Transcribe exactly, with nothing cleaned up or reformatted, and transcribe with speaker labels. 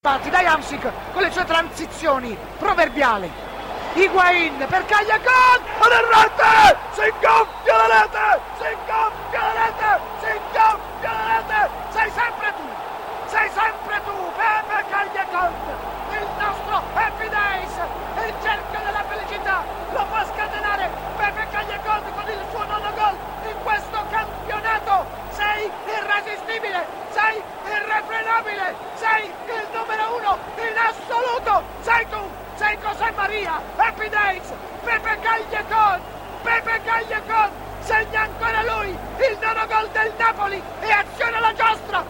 Speaker 1: da Hamsik con le sue transizioni proverbiali. Higuain per Cagliacon, ad rete, si ingoffia la rete, si ingoffia la rete, si ingoffia la rete, sei sempre tu, sei sempre tu, Pepe Cagliacon, il nostro Happy Days, il cerchio della felicità, lo fa scatenare Pepe Cagliacon con il suo nono gol in questo campionato, sei irresistibile, sei irrefrenabile, sei il numero uno in assoluto, sei tu, sei José Maria, Happy Days, Pepe Cagliacon, Pepe Cagliacon, segna ancora lui il nono gol del Napoli e aziona la giostra